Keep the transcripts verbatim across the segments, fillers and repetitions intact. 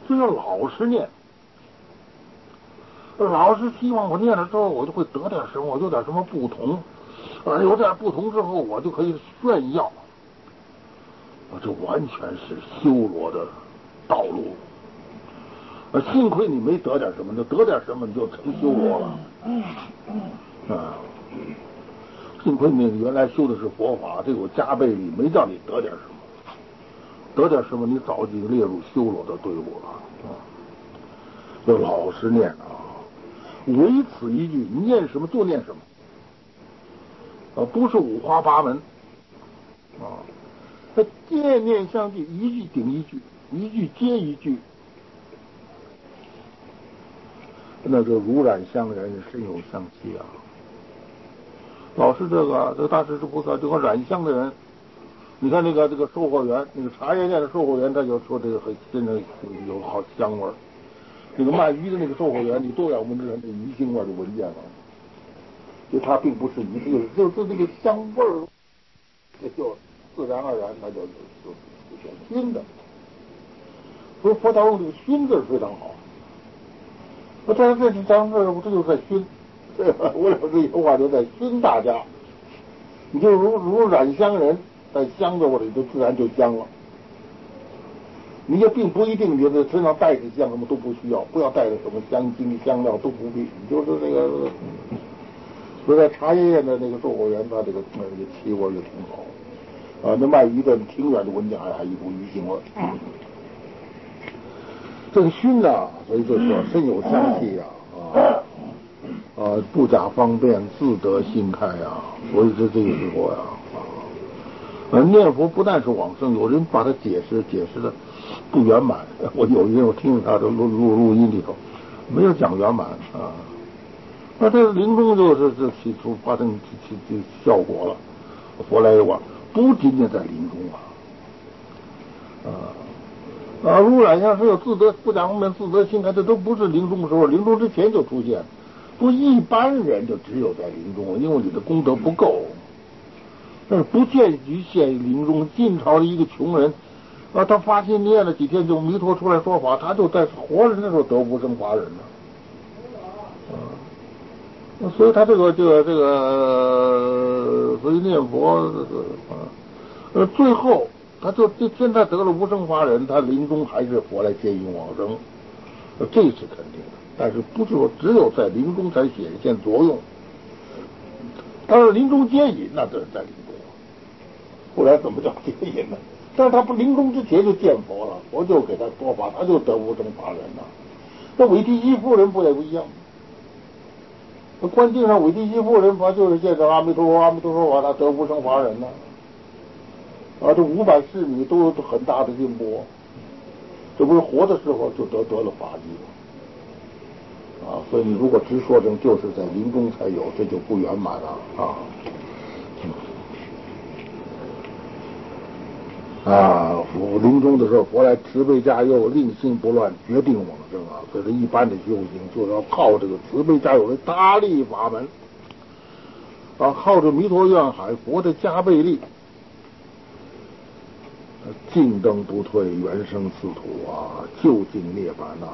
就要老实念。老是希望我念了之后，我就会得点什么，我有点什么不同，啊，有点不同之后，我就可以炫耀。啊，这完全是修罗的道路。啊，幸亏你没得点什么，就得点什么你就成修罗了。啊，幸亏你原来修的是佛法，这有加倍力，没叫你得点什么，得点什么你早就列入修罗的队伍了。啊，要老实念啊。唯此一句，你念什么就念什么，啊，不是五花八门，啊，它念念相继，一句顶一句，一句接一句，那个如染香人，深有香气啊。老是这个，这个大势至菩萨，这个染香的人，你看那个这个售货员，那个茶叶店的售货员，他就说这个很真的有好香味儿。那个卖鱼的那个售货员，你多远闻着那鱼腥味就闻见了，就它并不是鱼，就就就那个香味儿，这就自然而然它就就就熏的。所以佛教用这个熏字非常好。我这这这张字，我这就在熏，对吧？我有这句话就在熏大家。你就如如染香人，在香字里就自然就香了。你也并不一定觉得身上带着香什么都不需要，不要带着什么香精香料都不必，你就是那个，所以在茶叶店的那个售货员，他这个那个气味就挺好，啊，那卖鱼的挺远的闻见还还一股鱼腥味。这个熏呐、啊，所以就说身有香气呀，啊，啊，不假方便，自得心开呀，所以这这个时候呀，啊，而念佛不但是往生，有人把它解释解释的不圆满。我有一天我听他的录录录音里头，没有讲圆满啊。那这临终就是这起出发生起起效果了。佛来我不仅仅在临终啊，啊啊，如染香是有自得不讲方便，自得心开，这都不是临终的时候，临终之前就出现。不，一般人就只有在临终了，因为你的功德不够。但是不见局限于临终，晋朝的一个穷人。啊，他发心念了几天，就弥陀出来说法，他就在活人的时候得无生法忍了。啊，所以他这个这个这个，所以念佛，啊，呃，最后他就就现在得了无生法忍，他临终还是佛来接引往生，这是肯定的。但是不是说只有在临终才显现作用？他是临终接引，那这是在临终，不然怎么叫接引呢？但是他不临终之前就见佛了，佛就给他说法，他就得无生法忍了。那韦第一夫人不也不一样吗？那观经上韦第一夫人不就是见着阿弥陀佛，阿弥陀佛法，他得无生法忍呢？啊，这五百侍女都有很大的进步，这不是活的时候就得得了法机吗？啊，所以你如果直说成就是在临终才有，这就不圆满了啊。啊，佛临终的时候，佛来慈悲加佑，令心不乱，决定往生啊！这是一般的修行，就是要靠这个慈悲加佑的大力法门啊，靠着弥陀愿海佛的加倍力，进登不退，原生此土啊，究竟涅槃呐！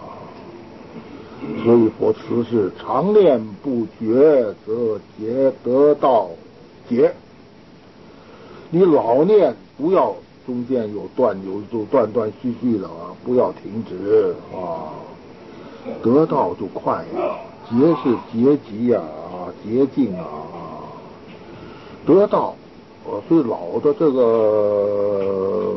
所以佛慈是常念不绝，则结得道结。你老念，不要中间有断有就断断续续的啊，不要停止啊，得道就快呀。劫是劫集呀，啊，捷径啊，得道，呃，最老的这个，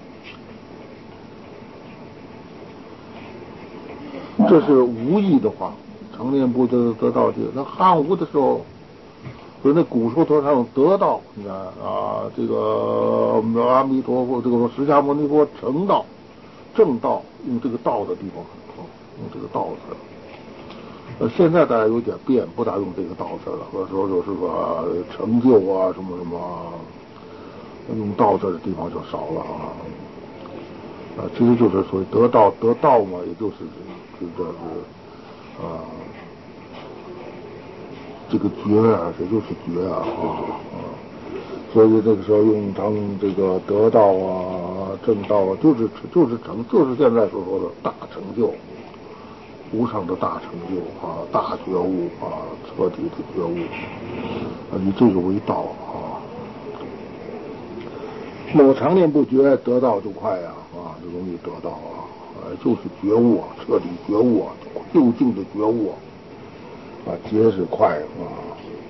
这是无意的话，常念不得得道结。那汉武的时候。所以那古书头上得道，你看啊，这个阿弥陀佛，这个释迦牟尼佛成道、正道，用这个道的地方很多，用这个道字。呃，现在大家有点变，不大用这个道字了，或者说就是个成就啊，什么什么，用道字的地方就少了啊。啊，其实就是所谓得道，得道嘛，也就是这个是啊。这个觉啊，这就是觉啊，啊，所以这个时候用成这个得道啊， 正道啊，就是就是成，就是现在所说的大成就，无上的大成就啊，大觉悟啊，彻底的觉悟啊，以这个为道啊。那么常念不觉，得道就快呀啊，就容易得到啊，呃，就是觉悟啊，彻底觉悟啊，究竟的觉悟啊，觉是快啊。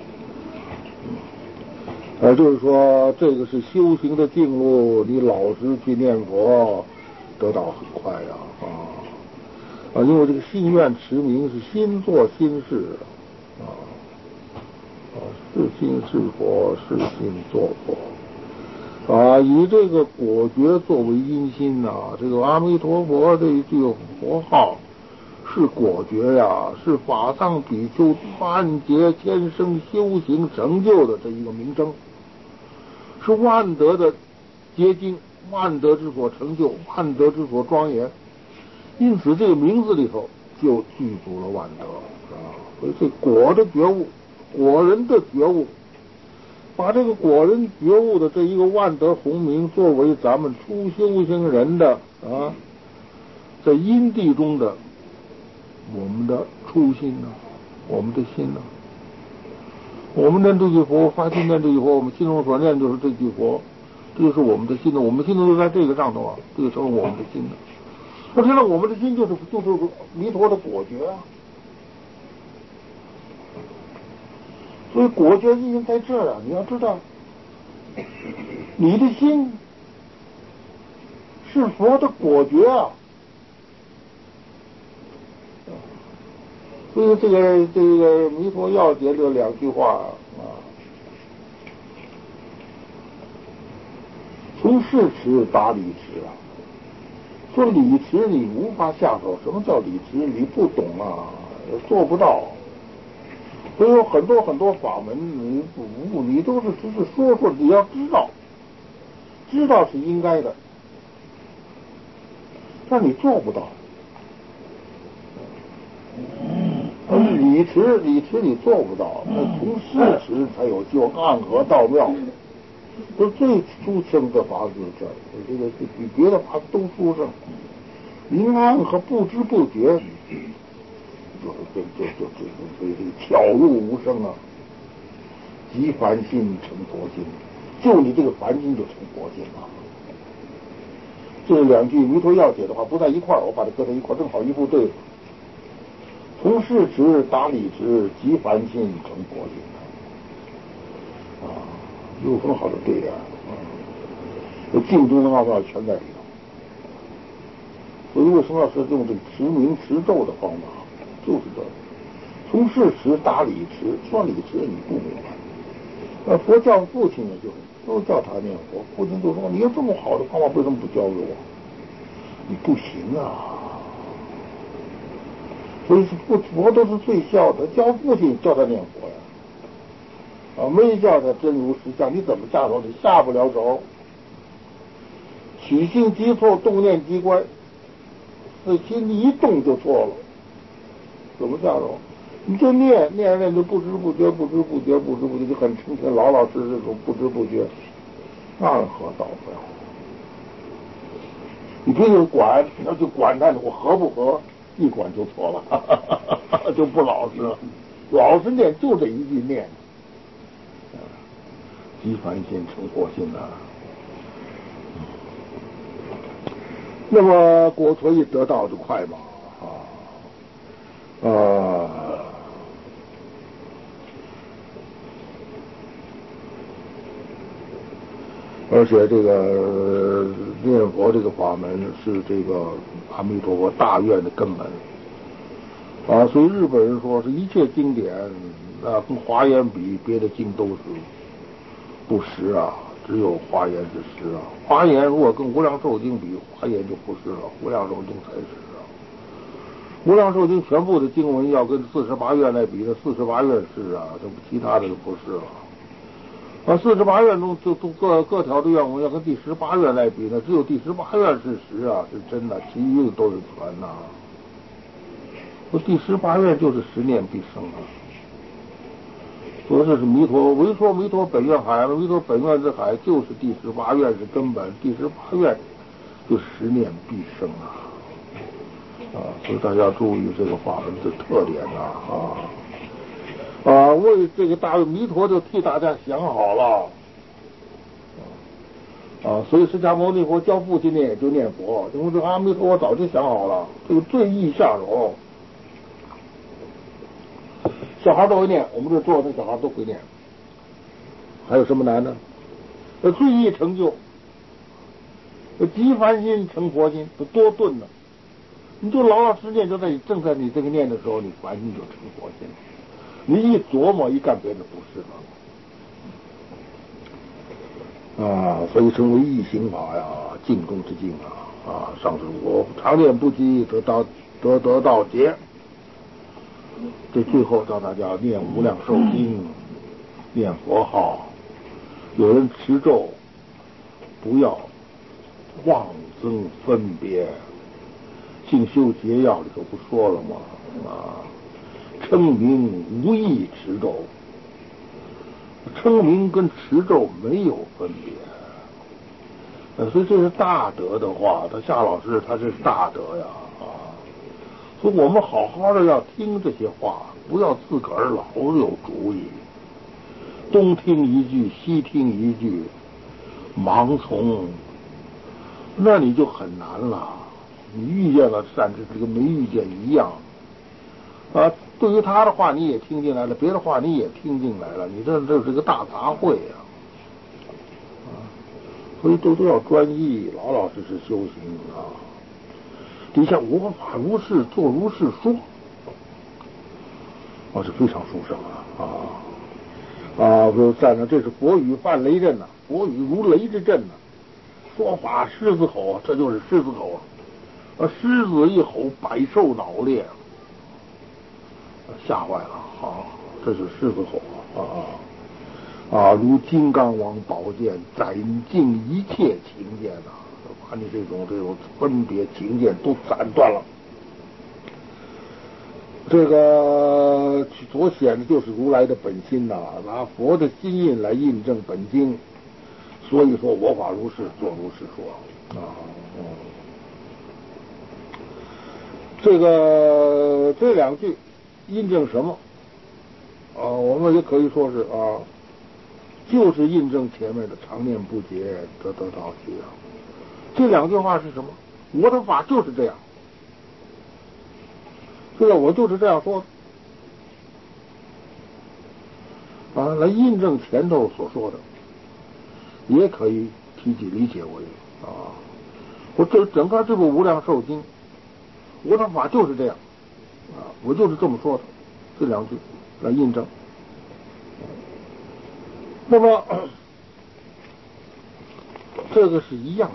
呃，就是说，这个是修行的进路，你老实去念佛，得到很快呀，啊啊，因为这个心愿持名是心做心事啊，啊，是心是佛，是心做佛，啊，以这个果觉作为因心呐、啊，这个阿弥陀佛这一句佛号是果觉呀，是法藏比丘万劫千生修行成就的这一个名称。是万德的结晶，万德之所成就，万德之所庄严。因此，这个名字里头就具足了万德啊。所以，这果的觉悟，果人的觉悟，把这个果人觉悟的这一个万德洪名，作为咱们初修行人的啊，在因地中的我们的初心呢、啊，我们的心呢、啊。我们念这句佛，发心念这句佛，我们心中所念就是这句佛，这就是我们的心呢。我们心中就在这个上头啊，这个成了我们的心呢。那现在我们的心就是就是弥陀的果觉啊，所以果觉意义在这儿啊。你要知道，你的心是佛的果觉啊。所以这个这个弥陀要解这两句话啊。从事持达理持啊，说理持你无法下手，什么叫理持？你不懂啊，做不到。所以有很多很多法门，你不你都是只是说说，你要知道，知道是应该的，但你做不到。理持理持你做不到，那从事持才有救，暗合道妙。这最殊胜的法子，这这个比别的法子都殊胜。明暗和不知不觉，就就就就就就就巧入无声啊！即凡心成佛心，就你这个凡心就成佛心了。这两句弥陀要解的话不在一块儿，我把它搁在一块儿，正好一副对子。从事持达理持，即凡心成佛心啊，有很好的对联啊。这净中的奥妙全在里头。所以为什么要是用这个持名持咒的方法？就是这，从事持达理持，说理持你不明白。呃，佛教父亲呢，就是都教他念佛，父亲就说：“你有这么好的方法，为什么不教给我？你不行啊！”所以是父佛都是最孝的，教父亲教他念佛呀，啊，没教他真如实相，你怎么下手？你下不了手。起心即错，动念即乖，这心一动就错了，怎么下手？你就念念念就不知不觉，不知不觉，不知不觉，就很成天老老实实的不知不觉，那何道不了？你不用管，你要去管他，我合不合？一管就错了，就不老实了。老实念就这一句念，即凡心成佛心呐。那么果所以得道就快嘛啊啊！而且这个念佛这个法门是这个阿弥陀佛大愿的根本啊，所以日本人说是一切经典啊，跟华严比，别的经都是不实啊，只有华严是实啊。华严如果跟无量寿经比，华严就不是了，无量寿经才是啊。无量寿经全部的经文要跟四十八愿来比，那四十八愿是啊，这其他的就不是了。啊，四十八愿中就都各各条的愿文要跟第十八愿来比呢，只有第十八愿是实啊，是真的，其余的都是传呐、啊。说第十八愿就是十念必生啊。说这是弥陀，唯说弥陀本愿海，弥陀本愿之海就是第十八愿是根本，第十八愿就十念必生啊！啊，所以大家注意这个法门的特点呐啊啊！为这个大弥陀就替大家想好了啊，所以释迦牟尼佛教父亲念也就念佛，因为这阿弥陀佛早就想好了，这个最易下手。小孩都会念，我们这做的小孩都会念。还有什么难的？这最易成就，这即凡心成佛心，这多顿呢！你就老老实念，就在你正在你这个念的时候，你凡心就成佛心了。你一琢磨一干别的不是了啊！所以称为易行法呀，静中之静啊啊！上次我常念不积，得到得得到劫。这最后教大家念无量寿经，念佛号。有人持咒，不要妄增分别。静修节要里头不说了吗？啊，称名无异持咒，称名跟持咒没有分别。呃，所以这是大德的话，他夏老师他是大德呀啊！所以我们好好的要听这些话，不要自个儿老有主意，东听一句西听一句，盲从，那你就很难了。你遇见了善知识，跟没遇见一样啊。对于他的话你也听进来了，别的话你也听进来了，你这这是个大杂烩呀啊！所以都都要专一，老老实实修行啊。底下我法如是，做如是说，啊，是非常殊胜啊啊啊！说站着，这是佛语犯雷震呐、啊，佛语如雷之震呐、啊，说法狮子吼啊，这就是狮子吼啊。啊，狮子一吼，百兽脑裂，吓坏了啊！这是狮子吼啊啊啊！如金刚王宝剑，斩尽一切情见呐、啊，把你这种这种分别情见都斩断了。这个所显的就是如来的本心呐、啊，拿佛的心印来印证本经，所以说我法如是，做如是说啊。嗯这个这两句印证什么啊？我们也可以说是啊，就是印证前面的常念不竭，得得到极啊。这两句话是什么？我的法就是这样，对吧？我就是这样说的啊，来印证前头所说的，也可以提起理解为啊，我这整个这部无量寿经，我的法就是这样啊，我就是这么说的，这两句来印证。那么这个是一样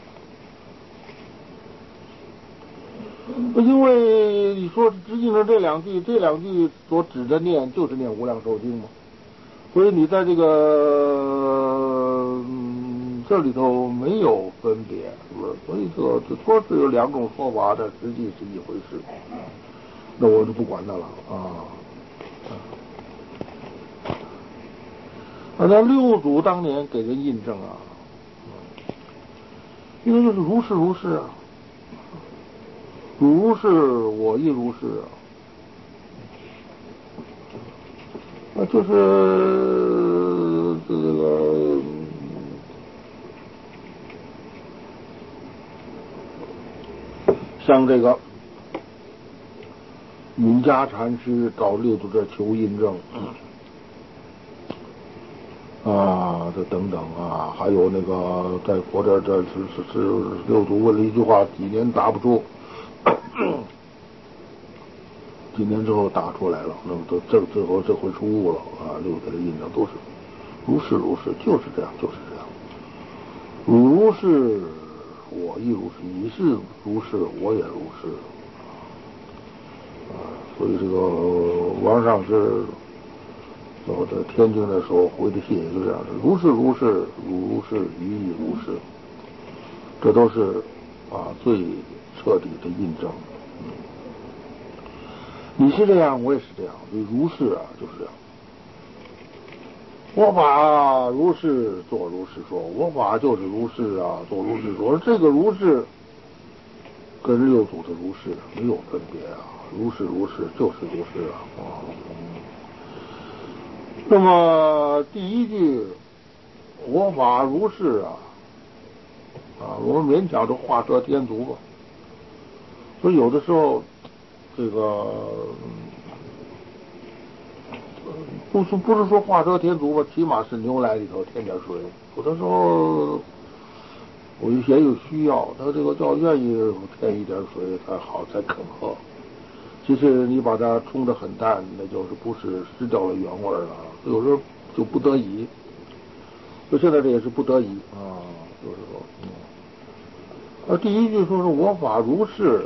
的，因为你说只印证这两句，这两句所指的念就是念无量寿经嘛，所以你在这个、嗯、这里头没有分别，所以说只说是有两种说法，但实际是一回事，那我就不管它了啊。啊，那六祖当年给人印证啊，因为就是如是如是啊，如是我亦如是啊，啊就是这个像这个云家禅师到六祖这求印证。啊，这等等啊，还有那个在佛这这是是是六祖问了一句话，几年答不出，几年之后答出来了，那么都这最后这回出悟了啊，六祖的印证都是如是如是，就是这样，就是这样，如是我亦如是，你是如是，我也如是啊，所以这个王上是。我在天津的时候回的信也就这样，如是如是，如是于亦如是，这都是啊最彻底的印证。嗯，你是这样，我也是这样，所以如是啊就是这样。 我法如是，作如是说。我法就是如是啊，作如是说。这个如是跟六祖的如是没有分别啊，如是如是就是如是啊。那么第一句我法如是啊，啊，我们勉强都画蛇添足吧。所以有的时候这个不是不是说画蛇添足吧，起码是牛奶里头添点水。有的时候我也有需要，他这个叫愿意添一点水才好，才肯喝。其实你把它冲得很淡，那就是不是失掉了原味了。有时候就不得已，就现在这也是不得已啊，就是说，嗯，啊，第一句说是我法如是，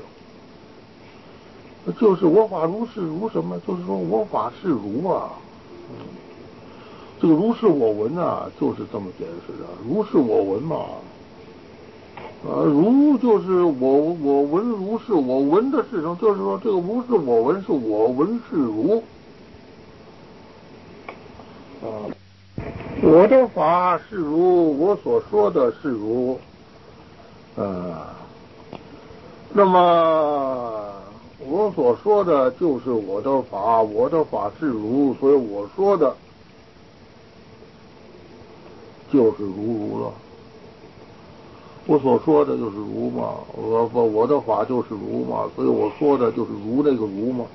就是我法如是如什么？就是说我法是如啊。嗯，这个如是我闻啊，就是这么解释的。如是我闻嘛，啊，如就是我我闻如是，我闻的是什么？就是说这个如是我闻是我闻是如啊，我的法是如，我所说的是如，啊，那么我所说的就是我的法，我的法是如，所以我说的就是如如了。我所说的就是如嘛，我我我的法就是如嘛，所以我说的就是如那个如嘛。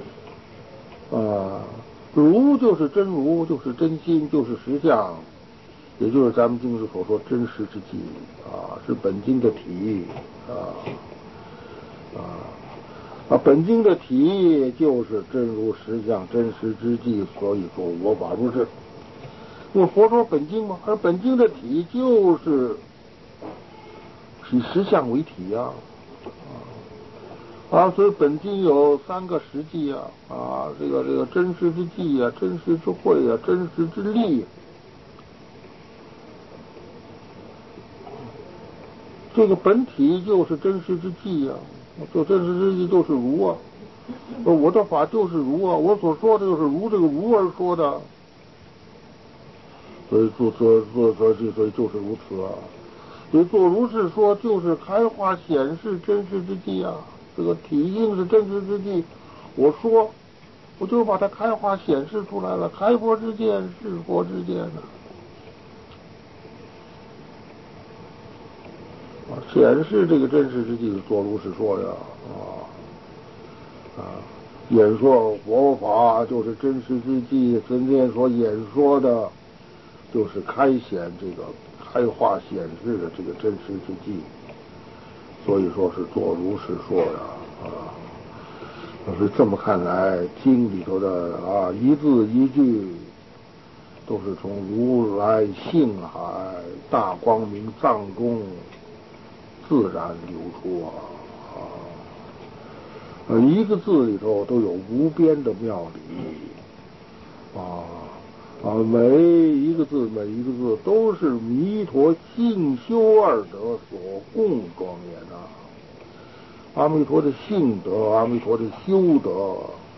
啊，如就是真如，就是真心，就是实相，也就是咱们经师所说真实之际啊，是本经的体啊啊啊，本经的体就是真如实相，真实之际，所以说我法如是。我佛说本经嘛，而本经的体就是以实相为体呀，啊，所以本经有三个实际啊，啊，这个这个真实之际啊，真实之慧啊，真实之力。这个本体就是真实之际呀，就真实之际就是如啊，我的法就是如啊，我所说的就是如这个如而说的，所以做做做做所以就是如此啊。所以做如是说，就是开化显示真实之际啊。这个体性是真实之际，我说，我就把它开化显示出来了。开佛之见是佛之见呢、啊，显示这个真实之际，做如是说呀，啊啊，演说佛法就是真实之际，今天所演说的，就是开显这个开化显示的这个真实之际。所以说是做如是说呀，啊，所以这么看来，经里头的啊一字一句，都是从如来性海大光明藏中自然流出啊，啊，一个字里头都有无边的妙理啊啊，每一个字每一个字都是弥陀性修二德所共庄严啊。阿弥陀的性德，阿弥陀的修德，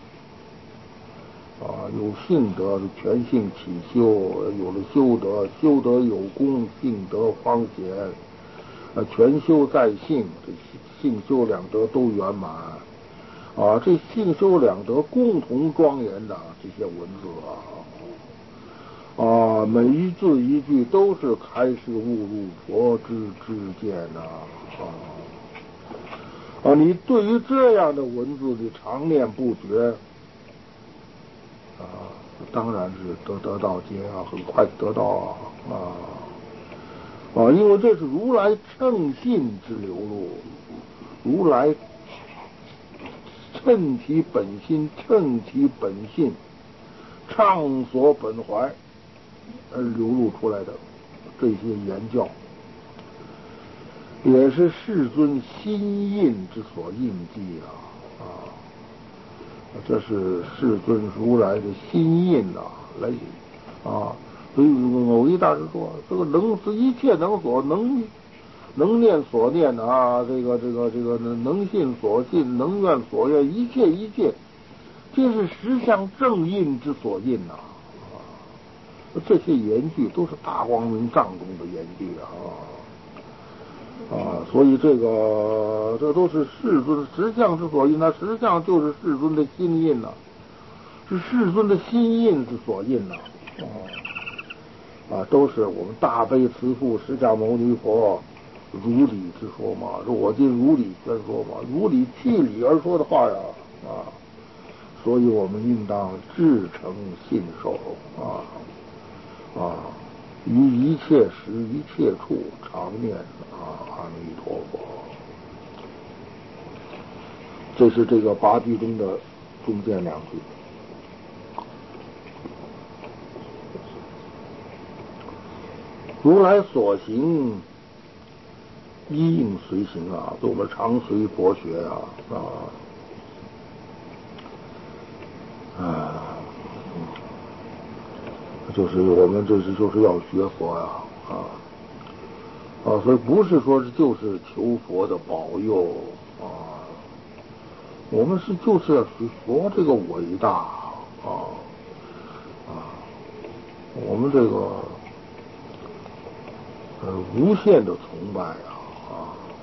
啊，有性德是全性起修，有了修德，修德有功，性德方显，啊，全修在性，这性修两德都圆满，啊，这性修两德共同庄严的这些文字啊，啊，每一字一句都是开示悟入佛之之见呐，啊。啊，你对于这样的文字，你常念不绝，啊，当然是得得到结啊，很快得到啊啊啊，因为这是如来乘信之流露，如来趁其本心，趁其本性，畅所本怀而流露出来的这些言教。也是世尊心印之所印记啊啊！这是世尊如来的心印呐、啊，来啊！所以某一大师说，这个能一切能所能能念所念啊，这个这个这个能信所信，能愿所愿，一切一切，这是实相正印之所印呐、啊！ 这些言句都是大光明藏中的言句啊啊，所以这个这都是世尊实相之所印，那实相就是世尊的心印呐、啊，是世尊的心印之所印呐、啊，啊，啊，都是我们大悲慈父释迦牟尼佛如理之说嘛，是我今如理宣说嘛，如理契理而说的话呀啊，所以我们应当至诚信受啊啊，于一切时一切处常念啊阿弥陀佛。这是这个八句中的中间两句。如来所行，一应随行啊，我们常随佛学啊啊啊，就是我们这是就是要学佛呀啊啊，所以不是说是就是求佛的保佑啊，我们是就是要学佛这个伟大啊啊，我们这个呃无限的崇拜啊啊，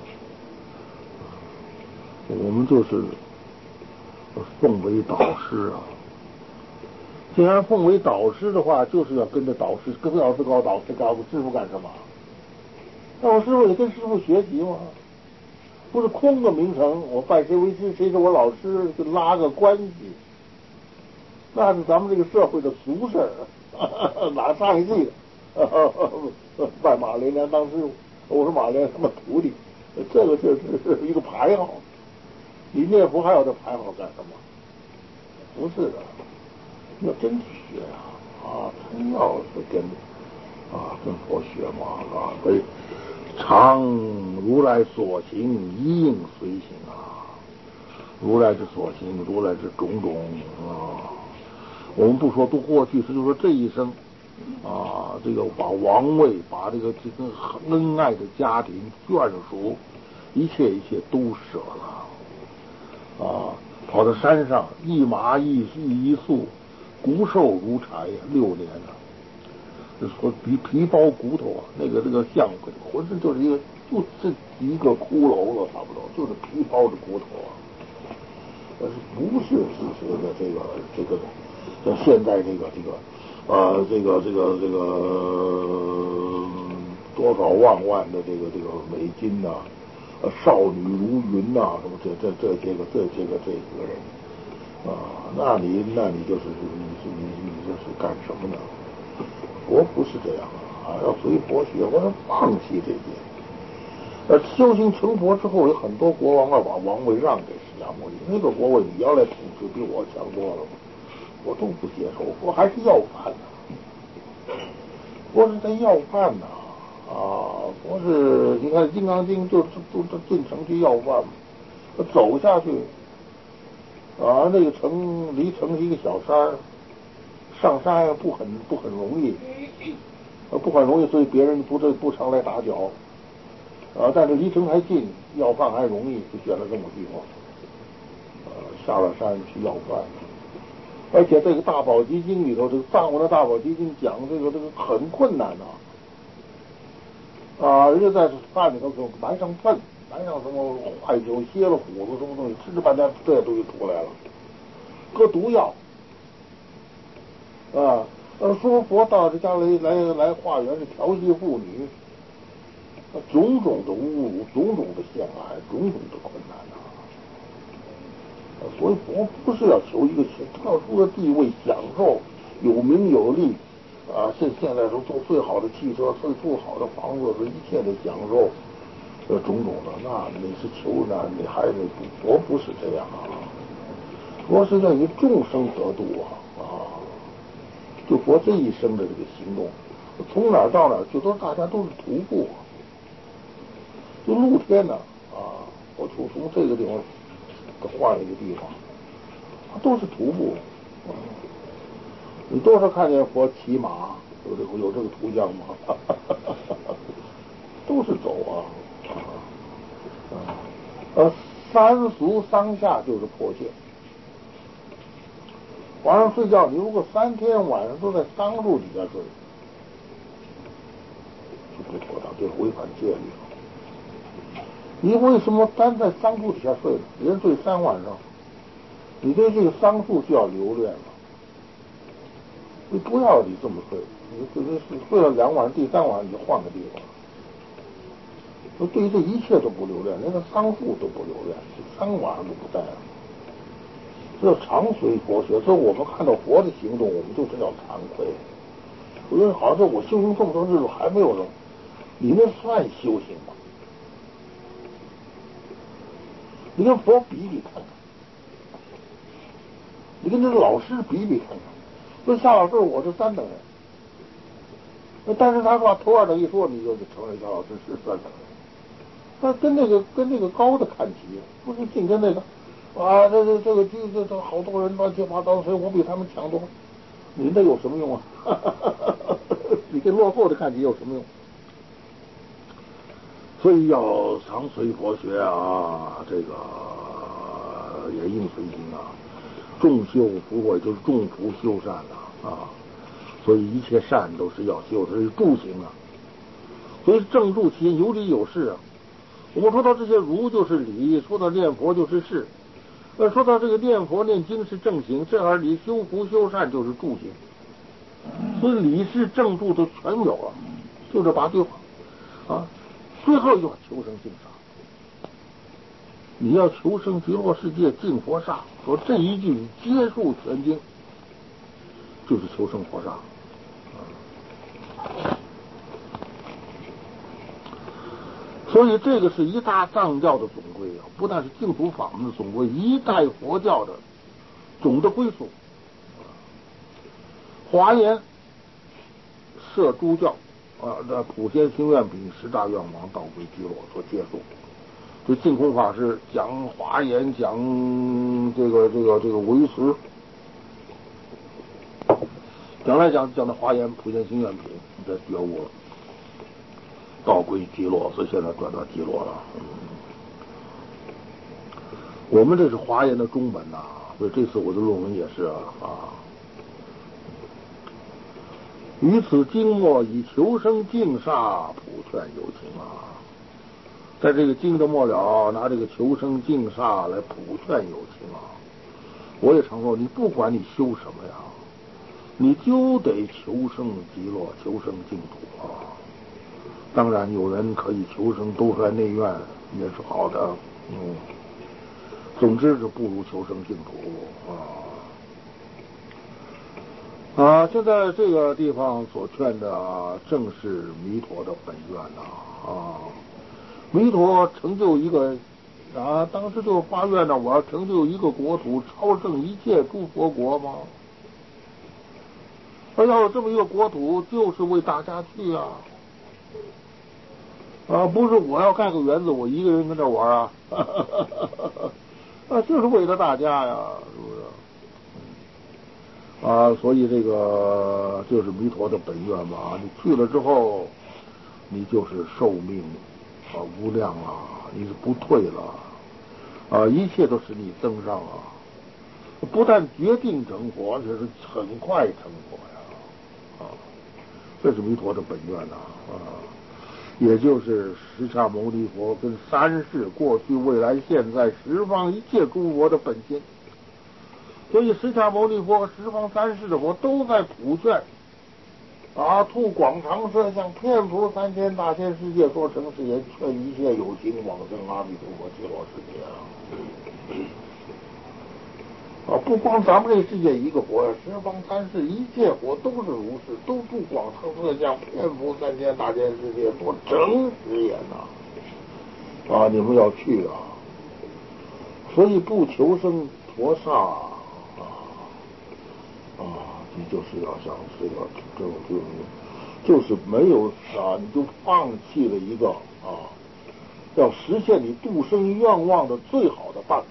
我们就是奉为导师啊。既然奉为导师的话，就是要跟着导师，跟着老师搞导师搞师傅干什么？那我师傅也跟师傅学习嘛，不是空个名称，我拜谁为师，谁是我老师，就拉个关系，那是咱们这个社会的俗事儿，哪上一季的拜马连良当师傅，我说马连他妈徒弟，这个就是一个牌号，你念佛还要这牌号干什么？不是的。要真去学呀、啊，啊，真要是跟啊跟佛学嘛啊，所以常如来所行，一应随行啊。如来之所行，如来之种种啊，我们不说都过去式，就说这一生啊，这个把王位，把这个这个恩爱的家庭眷属，一切一切都舍了啊，跑到山上一麻一一宿。骨瘦如柴呀，六年了，就说皮皮包骨头啊，那个那个像浑身就是一个，就这一个骷髅了，差不多就是皮包着骨头啊。但是不是是这个这个这个像现在这个这个呃这个这个这个、呃、多少万万的这个这个美金呐、啊，少女如云呐、啊，什么这这这这个这这个这个人。啊，那你那你就是你你你这是干什么呢？佛不是这样啊，要随佛学，我要放弃这些。呃，修行成佛之后，有很多国王要把王位让给释迦牟尼，那个国位你要来统治，比我强多了，我都不接受，我还是要饭呢，我是在要饭呢啊！我是你看《金刚经》就就就进城去要饭嘛，走下去。啊，那个城离城是一个小山，上山不很不很容易，不很容易，所以别人不这不常来打搅。啊，但是离城还近，要饭还容易，就选了这么个地方。呃，下了山去要饭，而且这个大宝积经里头，这个藏文的大宝积经讲这个这个很困难呐、啊。啊，人家在饭里头就埋上粪。埋上什么坏酒、蝎了虎子什么东西，吃着半天这东西出来了，搁毒药啊！呃，说佛到这家来来来化缘是调戏妇女，种种的侮辱，种种的陷害，种种的困难呐、啊！所以佛不是要求一个特殊的地位、享受有名有利啊！现现在说做最好的汽车、最最好的房子和一切的享受。这种种的，那你是求呢？你还是佛不是这样啊？佛是让你众生得度啊啊！就佛这一生的这个行动，从哪儿到哪儿，就都大家都是徒步，就露天呢 啊, 啊！我从从这个地方换一个地方，它都是徒步。啊、你多少看见佛骑马，有这个有这个图像吗？都是走啊。呃，三俗当下就是迫切。 晚上睡觉，你如果三天晚上都在桑树底下睡，就不妥当，这违反戒律了。你为什么单在桑树底下睡呢？连睡三晚上，你对这个桑树就要留恋了。你不要你这么睡，你这这睡了两晚上，第三晚上你就换个地方。我对于这一切都不留恋，连个桑树都不留恋，三晚上都不在了。这叫常随佛学，所以我们看到佛的行动，我们就知道惭愧。我觉得好像我修行这么多日子还没有人，你那算修行吗？你跟佛比比看看，你跟这个老师比比看看。说夏老师，我是三等人，但是他把头二等一说，你就承认夏老师是三等人。那跟那个跟那个高的看齐，不是净跟那个啊，这这这个这这这好多人乱七八糟，所以我比他们强多。你那有什么用啊？你跟落后的看齐有什么用？所以要常随佛学啊，这个也应随心啊。众修福慧就是众福修善啊啊，所以一切善都是要修，这是助行啊。所以正助其有理有事啊。我们说到这些儒就是理，说到念佛就是事，呃，说到这个念佛念经是正行，这样理修福修善就是助行。所以理事正助都全有了，就这八句话啊。最后一句话求生净沙，你要求生极乐世界净佛刹，说这一句结束全经，就是求生佛刹。所以这个是一大藏教的总归啊，不但是净土法门的总归，一代佛教的总的归宿。华严摄诸教啊，那普贤行愿品十大愿望道归极乐所结束。这净空法师讲华严，讲这个这个这个唯识，讲来讲讲的华严普贤行愿品，这觉悟了。道归极乐，所以现在转到极乐了。嗯、我们这是华严的中本呐、啊，所以这次我的论文也是啊。啊于此经末以求生净沙普劝有情啊，在这个经的末了，拿这个求生净沙来普劝有情啊。我也常说，你不管你修什么呀，你就得求生极乐，求生净土啊。当然，有人可以求生兜率内院，也是好的。嗯，总之是不如求生净土啊。啊，现在这个地方所劝的、啊、正是弥陀的本愿呐啊。弥陀成就一个啊，当时就发愿呢，我要成就一个国土，超胜一切诸佛国吗？而要有这么一个国土，就是为大家去啊。啊，不是我要盖个园子，我一个人跟这玩啊，啊，就是为了大家呀，是不是？啊，所以这个就是弥陀的本愿嘛。你去了之后，你就是寿命啊无量啊，你是不退了啊，一切都使你登上啊。不但决定成佛，而且是很快成佛呀，啊，这是弥陀的本愿呐啊。也就是释迦牟尼佛跟三世过去未来现在十方一切诸佛的本心，所以释迦牟尼佛和十方三世的佛都在普劝啊，吐广长舌相，遍伏三千大千世界，说成是言，劝一切有情往生阿弥陀佛极乐世界啊。啊，不光咱们这世界一个佛呀，十方三世一切佛都是如是，都度广长舌相，遍伏三千大千世界，说诚实言呐！啊，你们要去啊！所以不求生佛刹啊啊，你就是要像这个这种就是就是没有啊，你就放弃了一个啊，要实现你度生愿望的最好的办法。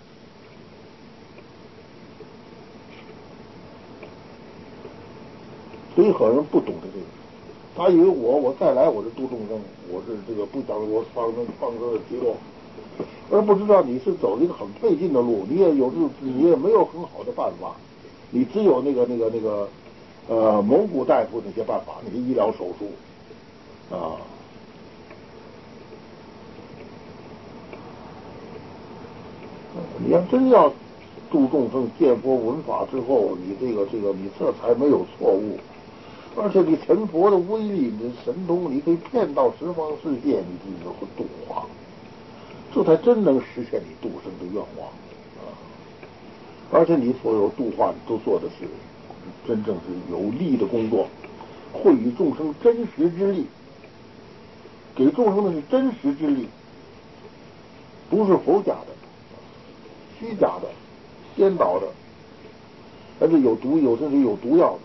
所以很多人不懂得这个，他以为我我再来我是度众生，我是这个不讲我放生放生的极乐，而不知道你是走一个很费劲的路，你也有日子你也没有很好的办法， 你只有那个那个那个呃蒙古大夫那些办法，那些医疗手术啊。你要真要度众生、见佛闻法之后，你这个这个你这才没有错误，而且你成佛的威力、你的神通，你可以骗到十方世界，你自己就会度化，这才真能实现你度生的愿望啊！而且你所有度化，你都做的是真正是有利的工作，会与众生真实之力，给众生的是真实之力，不是否假的。虚假的、颠倒的，而且有毒，有甚至有毒药的，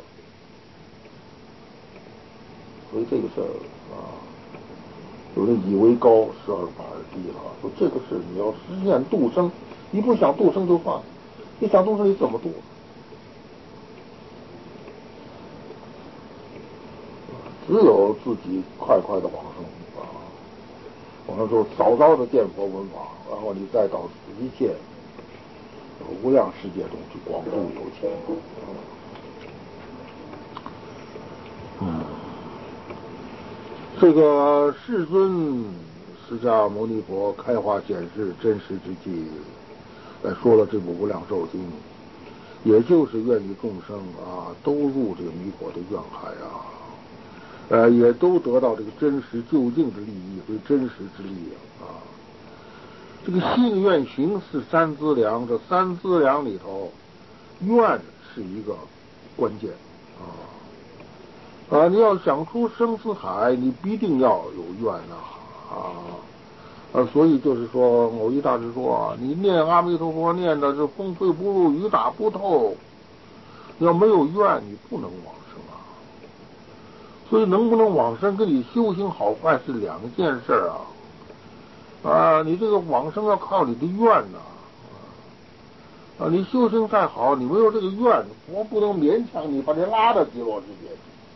所以这个事儿啊，有的以为高，实而反而低了。说这个事你要实现度生，你不想度生就算了，你想度生你怎么度？只有自己快快的往生啊，往生之后早早的见佛闻法，然后你再到一切无量世界中去广度有情。嗯，这个世尊释迦牟尼佛开化显示真实之际，来说了这部《无量寿经》，也就是愿意众生啊都入这个弥陀的愿海啊，呃，也都得到这个真实究竟的利益为真实之利啊。这个信愿行是三资粮，这三资粮里头，愿是一个关键啊啊！你要想出生死海，你必定要有愿呐啊啊！所以就是说，某一大师说啊，你念阿弥陀佛念的是风吹不入，雨打不透，你要没有愿，你不能往生啊。所以能不能往生跟你修行好坏是两件事啊。啊，你这个往生要靠你的愿呐、啊！啊，你修行再好，你没有这个愿，我不能勉强你把你拉到极乐世界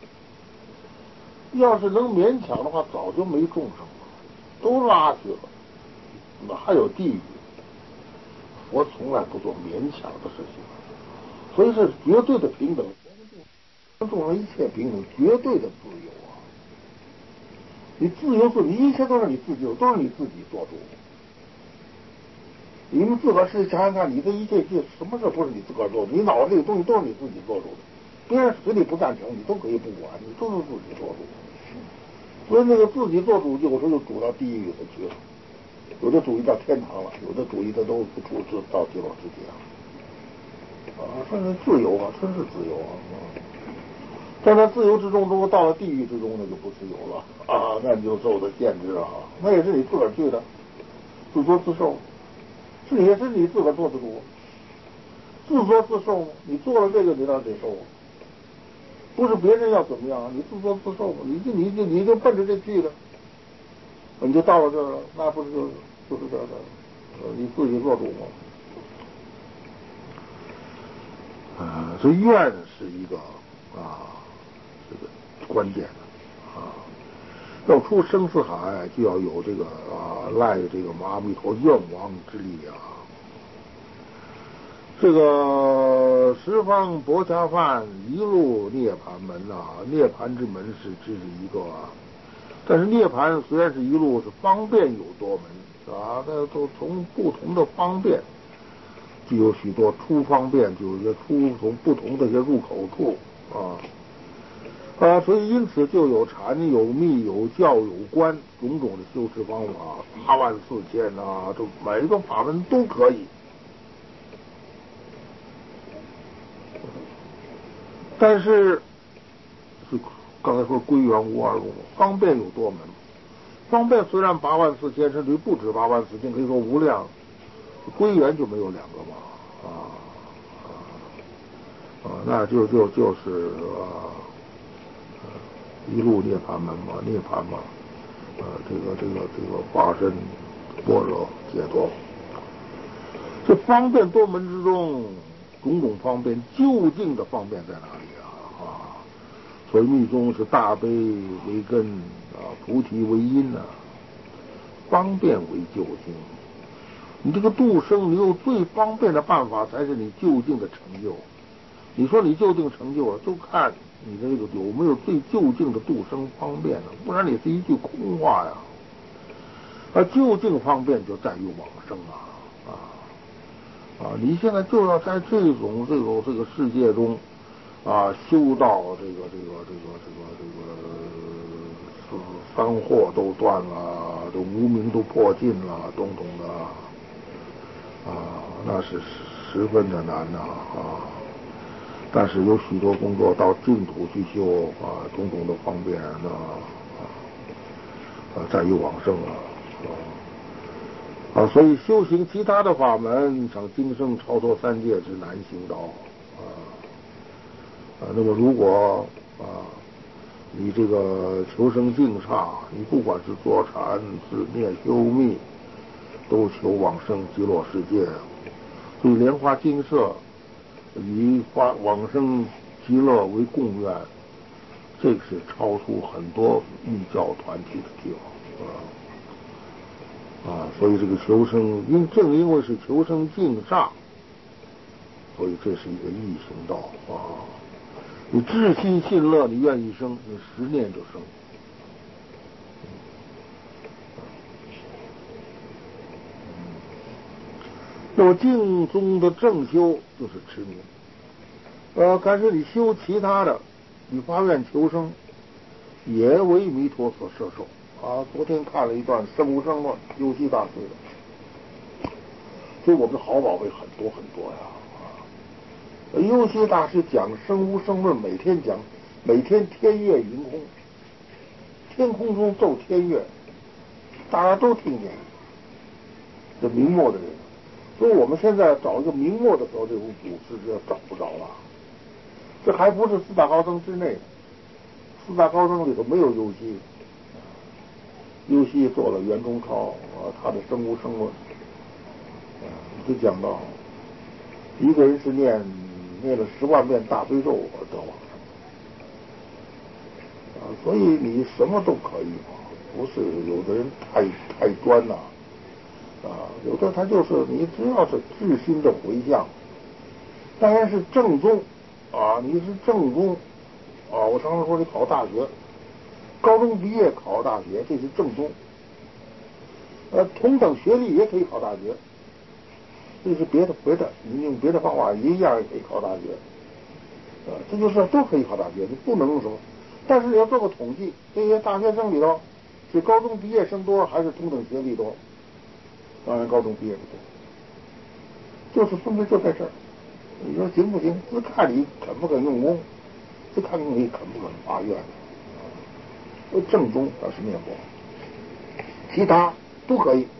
去。要是能勉强的话，早就没众生了，都拉去了，那还有地狱。我从来不做勉强的事情，所以是绝对的平等，众生一切平等，绝对的自由啊！你自由是，你一切都是你自己，都是你自己做主。你们自个儿是想想看，你这一切事什么事不是你自个儿做的？你脑子里的东西都是你自己做主的，别人死你不赞成，你都可以不管，你都是自己做主。所以那个自己做主，有时候就主到地狱里去了，有的主意到天堂了，有的主意他都不主至到极乐世界了。啊，这是自由啊，真是自由啊！但在自由之中，如果到了地狱之中，那就不自由了啊，那你就受的限制啊，那也是你自个儿去的，自作自受。是也是你自个儿做的主，自作自受。你做了这个，你当然得受，不是别人要怎么样，你自作自受，你就你就你就奔着这去的，你就到了这儿了，那不是就就是这的，呃，你自己做主吗？啊，所以愿是一个啊，这个关键的啊。要出生死海，就要有这个啊赖这个阿弥陀愿王之力啊。这个十方薄伽梵一路涅盘门啊，涅盘之门是这是一个啊。但是涅盘虽然是一路，是方便有多门啊，那都从不同的方便，就有许多出方便，就有些出从不同的一些入口处啊。啊，所以因此就有禅、有密、有教、有观，种种的修持方法，八万四千啊，这每一个法门都可以。但是，是刚才说归元无二路，方便有多门。方便虽然八万四千，甚至于不止八万四千，可以说无量。归元就没有两个嘛，啊啊啊，那就就就是啊。一路涅盘门嘛，涅盘嘛，呃，这个这个这个化身般若解脱，这方便多门之中，种种方便，究竟的方便在哪里啊？啊，所以密宗是大悲为根啊，菩提为因啊，方便为究竟。你这个度生，你用最方便的办法，才是你究竟的成就。 你说你究竟成就了，就看你的这个有没有最究竟的度生方便了，不然你是一句空话呀。而究竟方便就在于往生啊啊啊！你现在就要在这种这种这个世界中啊，修到这个这个这个这个这个三祸都断了，这无明都破尽了，等等的啊，那是十分的难呐 啊, 啊！但是有许多工作到净土去修啊，种种的方便呢啊啊，在于往生啊啊！所以修行其他的法门，像今生超脱三界之难行道啊啊！那么如果啊，你这个求生净刹，你不管是坐禅、自念、修密，都求往生极乐世界。所以莲花精舍以发往生极乐为共愿，这个是超出很多密教团体的地方啊啊！所以这个求生，因正因为是求生净刹，所以这是一个易行道啊！你至心信乐，你愿意生，你十念就生。那么净宗的正修就是持名，呃，但是你修其他的，你发愿求生，也为弥陀所摄受啊。昨天看了一段《生无生论》，优西大师的，所以我们的好宝贝很多很多呀啊。优西大师讲《生无生论》，每天讲，每天天乐云空，天空中奏天乐，大家都听见，这明末的人。所以我们现在找一个明末的时候，这种古诗就找不着了。这还不是四大高僧之内的，四大高僧里头没有优西，优西做了袁中超啊，他的《生无生论》啊，就讲到一个人是念念了十万遍大悲咒而得往生啊，所以你什么都可以嘛，不是有的人太太专了。啊，有的他就是你只要是至心的回向，当然是正宗啊，你是正宗啊。我常常说你考大学，高中毕业考大学，这是正宗。呃，同等学历也可以考大学，这是别的别的，你用别的方法一样也可以考大学。啊，这就是都可以考大学，你不能什么，但是你要做个统计，这些大学生里头是高中毕业生多还是同等学历多？当然高中毕业不多，就是分别就在这儿。你说行不行？只看你肯不肯用功，只看你肯不肯发愿。都正宗那是念佛，其他都可以。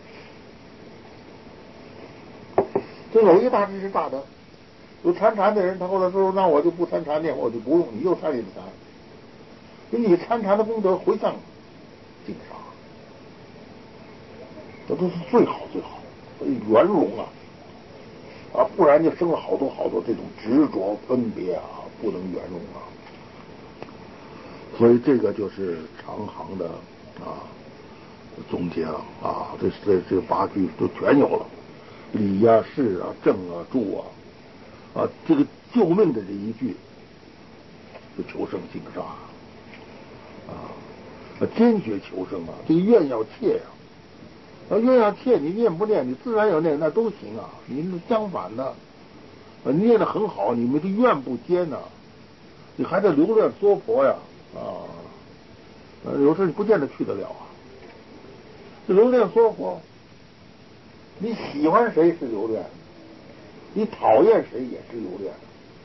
这有一个大知识大德，有参禅的人，他后来说：“那我就不参禅念佛，我就不用，你又参你的禅，因为你参禅的功德回向净沙。”这都是最好最好，圆融啊啊，不然就生了好多好多这种执着分别啊，不能圆融啊。所以这个就是长行的啊总结了啊，这这这八句都全有了，理啊、事啊、正啊、住啊啊，这个救命的这一句就求生净沙啊，坚决求生啊，这个愿要切啊。啊，愿要切，你念不念，你自然有念，那都行啊。你相反的，你念得很好，你们的愿不坚呐、啊，你还得留恋娑婆呀啊。有时候你不见得去得了啊。这留恋娑婆，你喜欢谁是留恋，你讨厌谁也是留恋。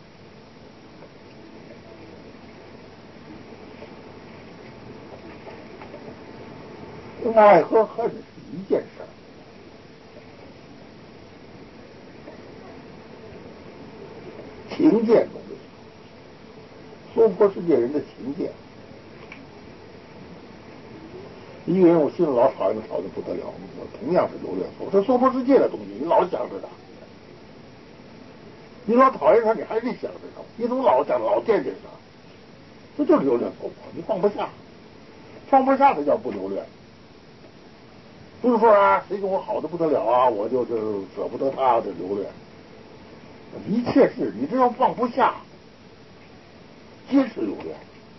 爱和恨是一件事儿。情见中的娑婆世界人的情见，一个人我心里老讨厌他，讨厌不得了，我同样是留恋娑婆，这娑婆世界的东西，你老想着他，你老讨厌他，你还得想着他，你怎么老想老惦记着他？这就是留恋娑婆，你放不下，放不下才叫不留恋。不是说啊，谁跟我好的不得了啊，我就就舍不得他的留恋。一切事你只要放不下， 皆是有用。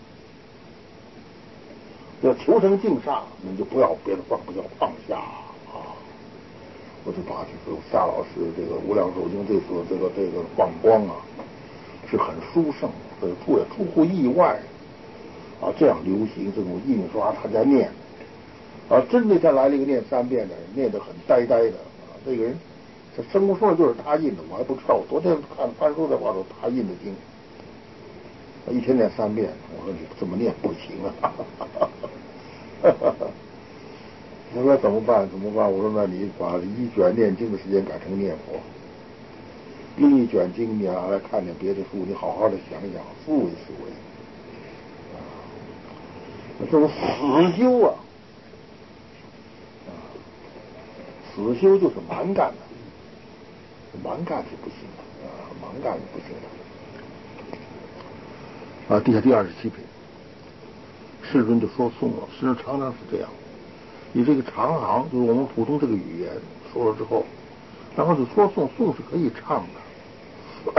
要求生境上，你就不要别的放，不要放下啊！我就把这个夏老师这个《无量寿经》这次这个这个放光啊，是很殊胜，这出也出乎意外啊！这样流行，这种印刷，他在念啊，真的像来了一个念三遍的人，念得很呆呆的啊！这个人，这生不说就是他印的，我还不知道。我昨天看翻书的话，都他印的经。一天念三遍，我说你这么念不行啊！我说怎么办？怎么办？我说那你把一卷念经的时间改成念佛，另一卷经你拿来看点别的书，你好好的想想，思维思维。这种死修啊，死修就是蛮干的，蛮干是不行的啊，蛮干是不行的。啊，第下第二十七品，世尊就说颂了，世尊常常是这样，你这个长行就是我们普通这个语言说了之后，然后就说颂，颂是可以唱的。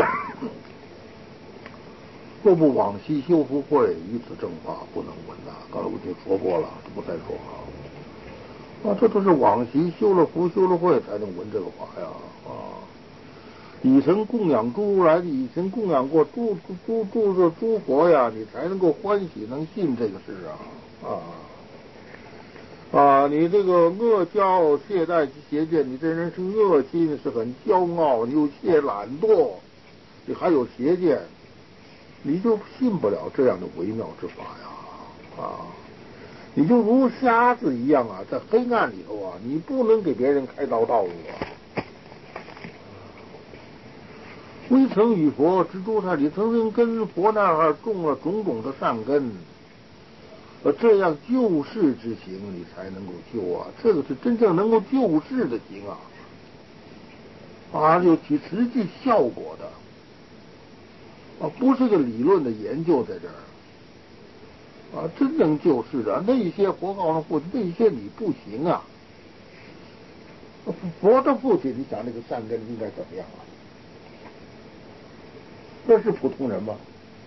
若不往昔修福慧，于此正法不能闻呐。刚才我已经说过了，不再说了。啊，这都是往昔修了福、修了慧才能闻这个法呀！啊。以曾供养诸如来，以曾供养过诸诸诸诸诸佛呀，你才能够欢喜，能信这个事啊啊啊！你这个恶骄懈怠及邪见，你这人是恶心，是很骄傲，你有些懒惰，你还有邪见，你就信不了这样的微妙之法呀啊！你就如瞎子一样啊，在黑暗里头啊，你不能给别人开导道路啊。未曾与佛知诸善，你曾经跟佛那儿种了种种的善根，呃，这样救世之行，你才能够救啊！这个是真正能够救世的行啊，啊，有起实际效果的，啊，不是个理论的研究在这儿，啊，真正救世的那些佛告诉父亲，那些你不行啊！佛的父亲，你想那个善根应该怎么样啊？这是普通人吗？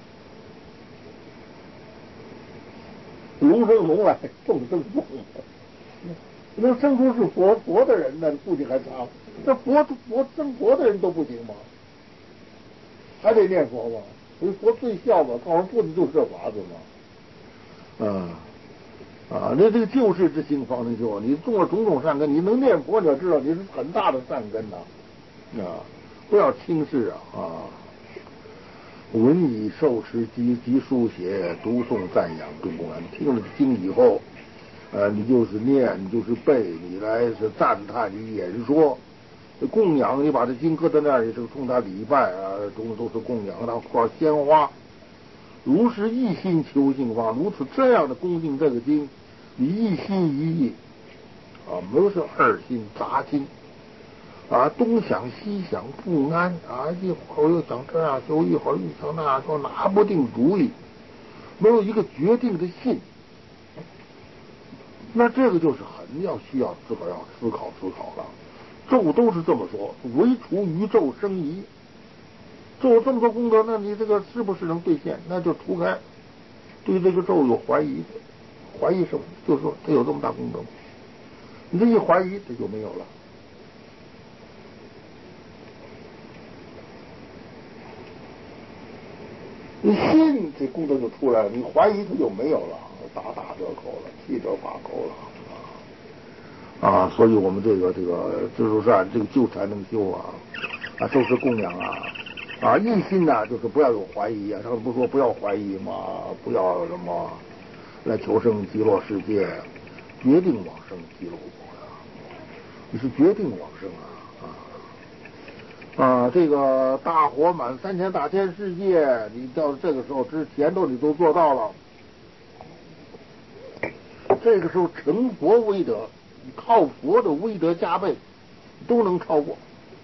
龙生龙来，凤生凤，能生出是佛佛的人呢，父亲还差。这佛佛生佛的人都不行吗？还得念佛吗？所以佛最孝嘛，告诉父亲就这法子嘛。啊啊，那这个救世之心方能救，你种了种种善根，你能念佛，你要知道你是很大的善根呐，啊，不要轻视啊啊。闻以受持及及书写读诵赞扬顿供养，你听了经以后，呃，你就是念，你就是背，你来是赞叹，你演说，供养，你把这经搁在那里，这个冲他礼拜啊，都都是供养，然后挂鲜花，如是一心求净法，如此这样的恭敬这个经，你一心一意啊，没是二心杂心。啊，东想西想不安啊，一会儿又想这样修，一会儿又想那样修，拿不定主意，没有一个决定的信。那这个就是很要需要自个儿要思考思考了。咒都是这么说，唯除于咒生疑。咒这么多功德，那你这个是不是能兑现？那就除开对这个咒有怀疑，怀疑什么？就是说它有这么大功德吗？你这一怀疑，这就没有了。你信，这功德就出来了；你怀疑，它就没有了，大打折扣了，七折八扣了啊！所以我们这个这个自助善，这个救才能修啊啊，受持供养啊啊，一心呐、啊，就是不要有怀疑啊。他们不说不要怀疑吗？不要什么来求生极乐世界，决定往生极乐国呀！你是决定往生啊！啊，这个大火满三千大千世界，你到这个时候之前头你都做到了，这个时候成佛威德，靠佛的威德加倍，都能超过。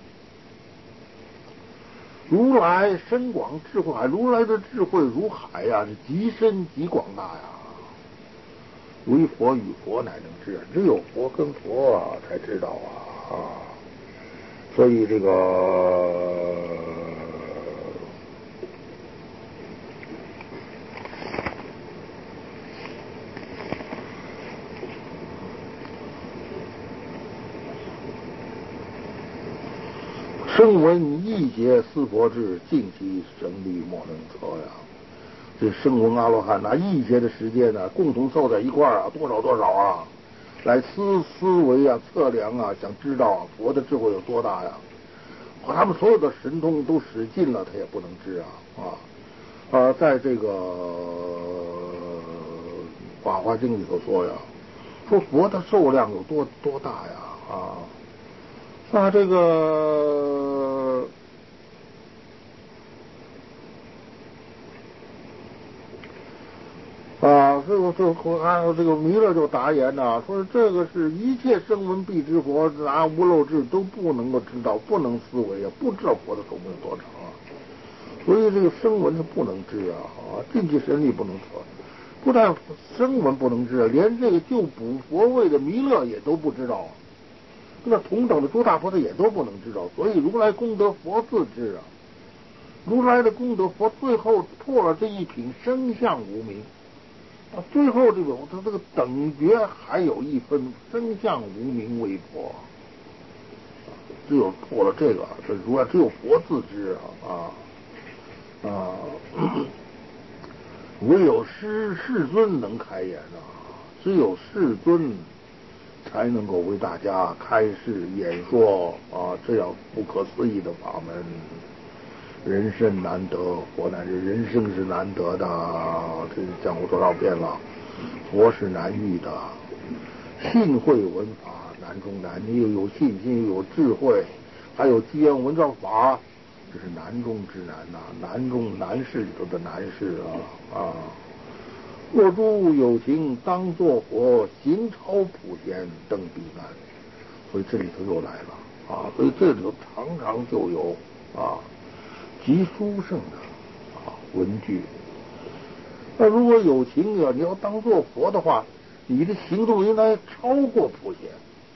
如来深广智慧海，如来的智慧如海呀，是极深极广大呀。唯佛与佛乃能知，只有佛跟佛、啊、才知道啊啊。所以这个声闻一劫思佛智，尽其神力莫能测呀。这声闻阿罗汉拿一劫的时间呢，共同凑在一块儿啊，多少多少啊，来思思维啊，测量啊，想知道啊佛的智慧有多大呀。他们所有的神通都使尽了，他也不能知啊啊啊！在这个《法华经》里头说呀，说佛的寿量有多多大呀啊！那这个啊，这个这个还有这个弥勒就答言呐、啊，说这个是一切声闻必知佛，拿无漏智都不能够知道，不能思维啊，不知道佛的寿命有多长啊。所以这个声闻是不能知啊，啊，尽其神力不能测。不但声闻不能知，连这个就补佛位的弥勒也都不知道。那同等的诸大菩萨也都不能知道，所以如来功德佛自知啊。如来的功德佛最后破了这一品生相无明，啊，最后这个他这个等觉还有一分生相无明为佛，只有破了这个，这如来只有佛自知啊啊啊！唯有师世尊能开眼啊，只有世尊才能够为大家开示演说啊，这样不可思议的法门，人生难得，佛乃是人生是难得的，这讲过多少遍了？佛是难遇的，信会闻法难中难，你又有信心，又有智慧，还有机缘闻到法，这是难中之难呐、啊，难中难事里头的难事啊啊！若诸有情当作佛，行超普贤登彼岸。所以这里头又来了啊！所以这里头常常就有啊极殊胜的啊文句。那如果有情啊，你要当作佛的话，你的行动应该超过普贤。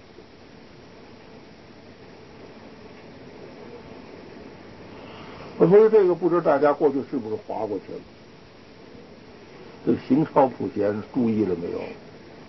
所以这个不知大家过去是不是划过去了？这个行超普贤注意了没有？